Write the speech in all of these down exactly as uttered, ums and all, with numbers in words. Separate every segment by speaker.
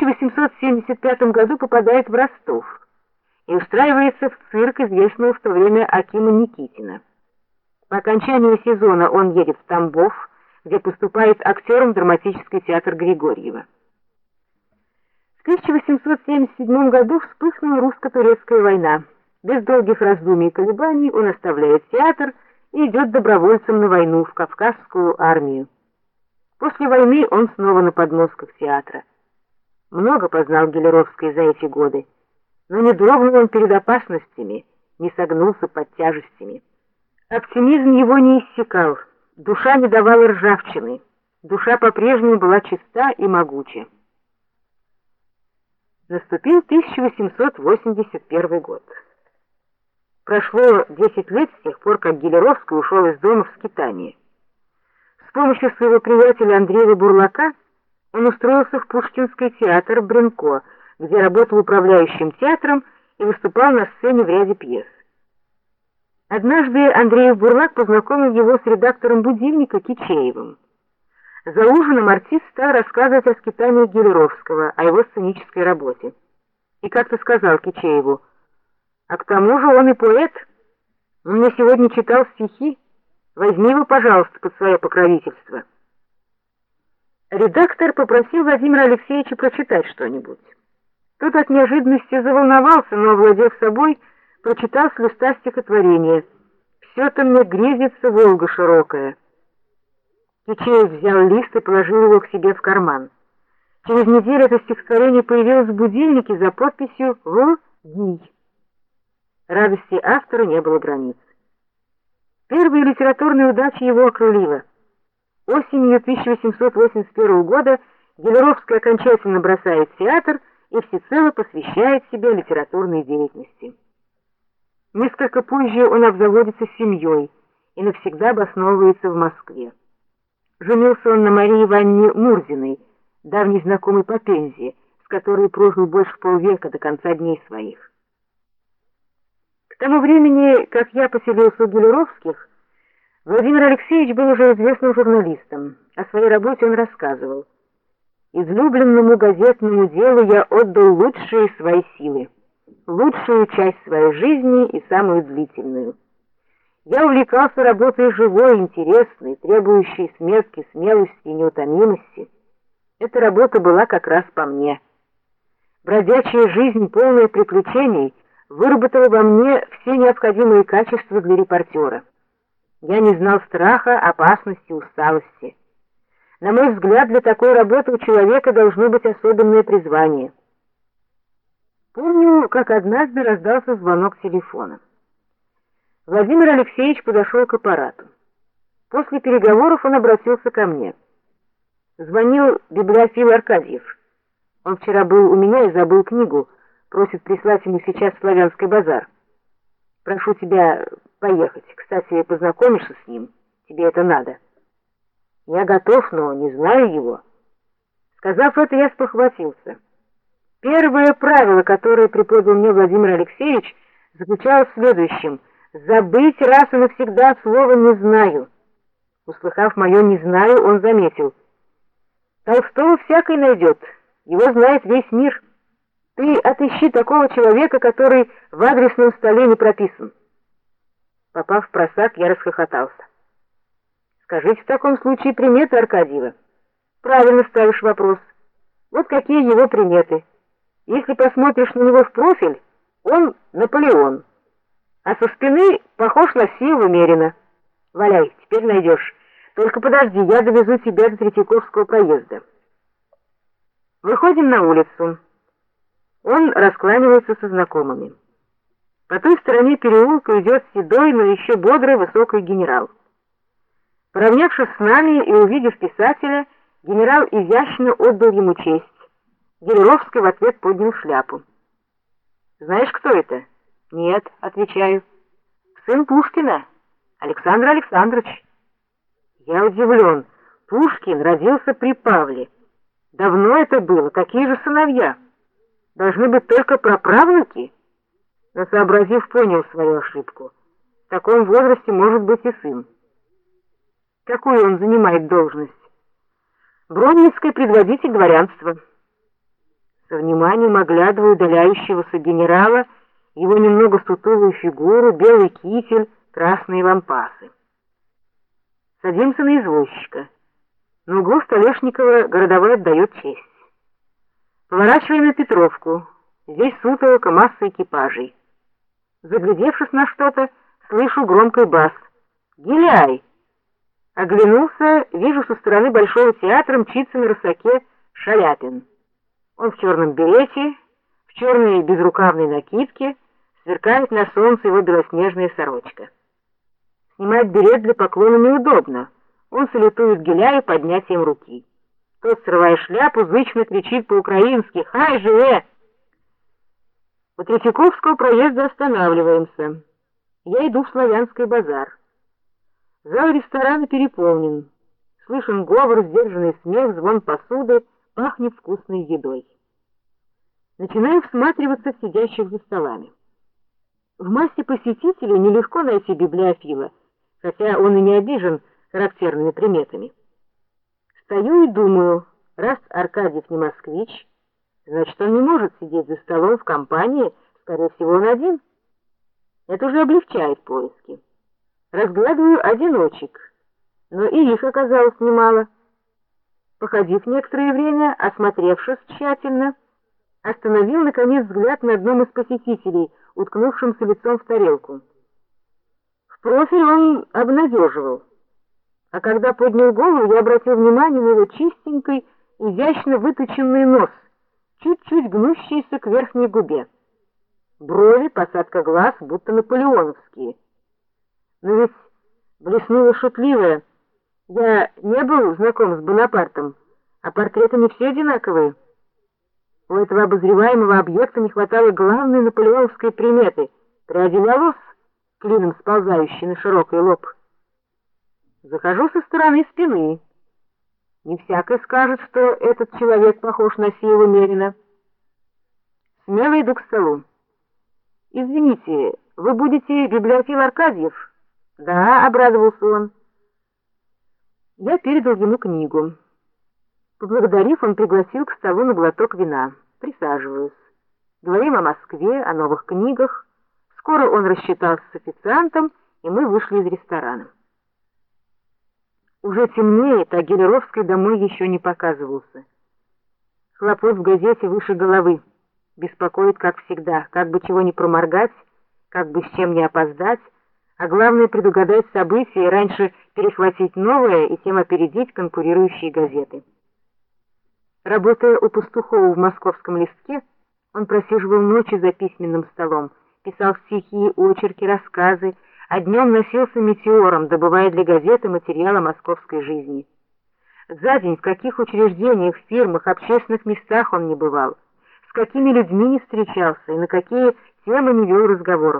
Speaker 1: восемьсот семьдесят пятом году попадает в Ростов и устраивается в цирк известного в то время Акима Никитина. По окончании сезона он едет в Тамбов, где поступает актером в драматический театр Григорьева. В тысяча восемьсот семьдесят седьмом году вспыхнула русско-турецкая война. Без долгих раздумий и колебаний он оставляет театр и идет добровольцем на войну в Кавказскую армию. После войны он снова на подмостках театра. Много познал Гелеровский за эти годы, но не дрогнул он перед опасностями, не согнулся под тяжестями. Оптимизм его не иссякал, душа не давала ржавчины, душа по-прежнему была чиста и могуча. Наступил тысяча восемьсот восемьдесят первый год. Прошло десять лет с тех пор, как Гелеровский ушел из дома в скитание. С помощью своего приятеля Андрея Бурлака он устроился в Пушкинский театр Бренко, где работал управляющим театром и выступал на сцене в ряде пьес. Однажды Андреев Бурлак познакомил его с редактором «Будильника» Кичеевым. За ужином артист стал рассказывать о скитаниях Гелеровского, о его сценической работе. И как-то сказал Кичееву: «А к тому же он и поэт. Он мне сегодня читал стихи. Возьми его, пожалуйста, под свое покровительство». Редактор попросил Владимира Алексеевича прочитать что-нибудь. Тот от неожиданности заволновался, но, овладев собой, прочитал с листа стихотворение: «Все-то мне грезится Волга широкая». Кичеев взял лист и положил его к себе в карман. Через неделю это стихотворение появилось в «Будильнике» за подписью «В. Гий». Радости автора не было границ. Первая литературная удача его окрылила. Осенью тысяча восемьсот восемьдесят первого года Гелеровский окончательно бросает театр и всецело посвящает себя литературной деятельности. Несколько позже он обзаводится семьей и навсегда обосновывается в Москве. Женился он на Марии Ивановне Мурзиной, давней знакомой по Пензе, с которой прожил больше полвека до конца дней своих. К тому времени, как я поселился у Гелеровских, Владимир Алексеевич был уже известным журналистом. О своей работе он рассказывал: «Излюбленному газетному делу я отдал лучшие свои силы, лучшую часть своей жизни и самую длительную. Я увлекался работой живой, интересной, требующей сметки, смелости и неутомимости. Эта работа была как раз по мне. Бродячая жизнь, полная приключений, выработала во мне все необходимые качества для репортера. Я не знал страха, опасности, усталости. На мой взгляд, для такой работы у человека должно быть особенное призвание». Помню, как однажды раздался звонок телефона. Владимир Алексеевич подошел к аппарату. После переговоров он обратился ко мне. Звонил библиофил Аркадьев. Он вчера был у меня и забыл книгу, просит прислать ему сейчас в Славянский базар. Прошу тебя поехать. Кстати, познакомишься с ним. Тебе это надо. Я готов, но не знаю его. Сказав это, я спохватился. Первое правило, которое преподал мне Владимир Алексеевич, заключалось в следующем: забыть раз и навсегда слово «не знаю». Услыхав мое «не знаю», он заметил: «Толстого всякий найдет, его знает весь мир. Ты отыщи такого человека, который в адресном столе не прописан». Попав в просак, я расхохотался. «Скажите в таком случае приметы Аркадьева». «Правильно ставишь вопрос. Вот какие его приметы. Если посмотришь на него в профиль, он Наполеон, а со спины похож на Силу Мерина. Валяй, теперь найдешь. Только подожди, я довезу тебя до Третьяковского проезда». Выходим на улицу. Он раскланивается со знакомыми. По той стороне переулка идет седой, но еще бодрый высокий генерал. Поравнявшись с нами и увидев писателя, генерал изящно отдал ему честь. Гелеровский в ответ поднял шляпу. «Знаешь, кто это?» «Нет», — отвечаю. «Сын Пушкина, Александр Александрович». Я удивлен. Пушкин родился при Павле. Давно это было. Какие же сыновья? Должны быть только праправнуки? Но, сообразив, понял свою ошибку. В таком возрасте может быть и сын. Какую он занимает должность? Бронницкий предводитель дворянства. Со вниманием оглядываю удаляющегося генерала, его немного сутулую фигуру, белый китель, красные лампасы. Садимся на извозчика. На углу Столешникова городовой отдает честь. Поворачиваем на Петровку. Здесь сутолока, масса экипажей. Заглядевшись на что-то, слышу громкий бас: «Гиляй!» Оглянулся, вижу, со стороны Большого театра мчится на рысаке Шаляпин. Он в черном берете, в черной безрукавной накидке, сверкает на солнце его белоснежная сорочка. Снимать берет для поклона неудобно. Он салютует Гиляю поднятием руки. Тот, срывая шляпу, зычно кричит по-украински: «Хай живе!» У Третьяковского проезда останавливаемся. Я иду в Славянский базар. Зал ресторана переполнен. Слышен говор, сдержанный смех, звон посуды, пахнет вкусной едой. Начинаю всматриваться в сидящих за столами. В массе посетителей нелегко найти библиофила, хотя он и не обижен характерными приметами. Стою и думаю, раз Аркадьев не москвич, значит, он не может сидеть за столом в компании, скорее всего, он один. Это уже облегчает поиски. Разглядываю одиночек, но и их оказалось немало. Походив некоторое время, осмотревшись тщательно, остановил, наконец, взгляд на одном из посетителей, уткнувшимся лицом в тарелку. В профиль он обнадеживал, а когда поднял голову, я обратил внимание на его чистенький, изящно выточенный нос, чуть-чуть гнущийся к верхней губе. Брови, посадка глаз, будто наполеоновские. Но ведь блеснуло шутливое: я не был знаком с Бонапартом, а портреты не все одинаковые. У этого обозреваемого объекта не хватало главной наполеоновской приметы — пряди волос, клином сползающей на широкий лоб. Захожу со стороны спины. Не всякий скажет, что этот человек похож на Сиева Мерина. Смело иду к столу. «Извините, вы будете библиофил Аркадьев?» «Да», — обрадовался он. Я передал ему книгу. Поблагодарив, он пригласил к столу на глоток вина. Присаживаюсь. Говорим о Москве, о новых книгах. Скоро он рассчитался с официантом, и мы вышли из ресторана. Уже темнеет, а Гелеровский домой еще не показывался. Хлопот в газете выше головы. Беспокоит, как всегда, как бы чего не проморгать, как бы с чем не опоздать, а главное предугадать события и раньше перехватить новое и тем опередить конкурирующие газеты. Работая у Пастухова в «Московском листке», он просиживал ночи за письменным столом, писал стихи, очерки, рассказы, а днем носился метеором, добывая для газеты материал о московской жизни. За день в каких учреждениях, фирмах, общественных местах он не бывал, с какими людьми не встречался и на какие темы не вел разговоров.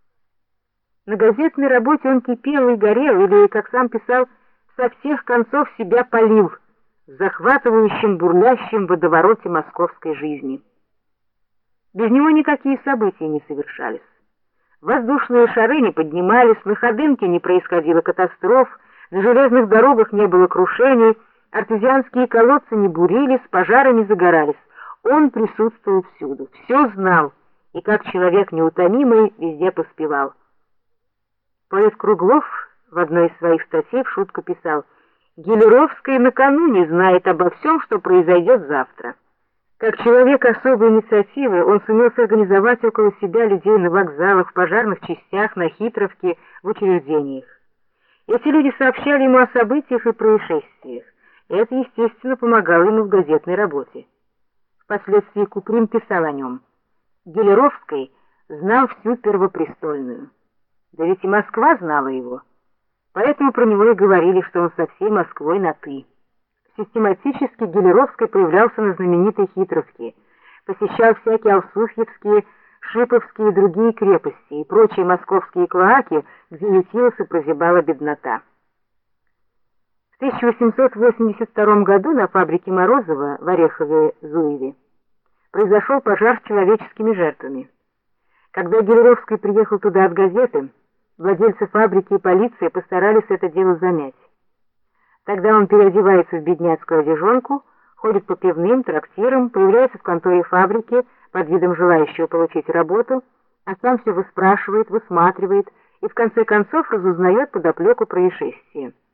Speaker 1: На газетной работе он кипел и горел, или, как сам писал, со всех концов себя полил в захватывающем, бурлящем водовороте московской жизни. Без него никакие события не совершались. Воздушные шары не поднимались, на Ходынке не происходило катастроф, на железных дорогах не было крушений, артезианские колодцы не бурились, пожары не загорались. Он присутствовал всюду, все знал, и как человек неутомимый везде поспевал. Поэт Круглов в одной из своих статей в шутку писал: «Гелеровский накануне знает обо всем, что произойдет завтра». Как человек особой инициативы, он сумел сорганизовать около себя людей на вокзалах, в пожарных частях, на Хитровке, в учреждениях. Эти люди сообщали ему о событиях и происшествиях, и это, естественно, помогало ему в газетной работе. Впоследствии Куприн писал о нем: «Гелеровский знал всю Первопрестольную». Да ведь и Москва знала его, поэтому про него и говорили, что он со всей Москвой на «ты». Систематически Гелеровский появлялся на знаменитой Хитровке, посещал всякие Алсуфьевские, Шиповские и другие крепости и прочие московские клоаки, где ютилась и прозябала беднота. В тысяча восемьсот восемьдесят втором году на фабрике Морозова в Орехове-Зуеве произошел пожар с человеческими жертвами. Когда Гелеровский приехал туда от газеты, владельцы фабрики и полиция постарались это дело замять. Тогда он переодевается в бедняцкую одежонку, ходит по пивным, трактирам, появляется в конторе фабрики под видом желающего получить работу, а сам все выспрашивает, высматривает и в конце концов разузнает подоплеку происшествия.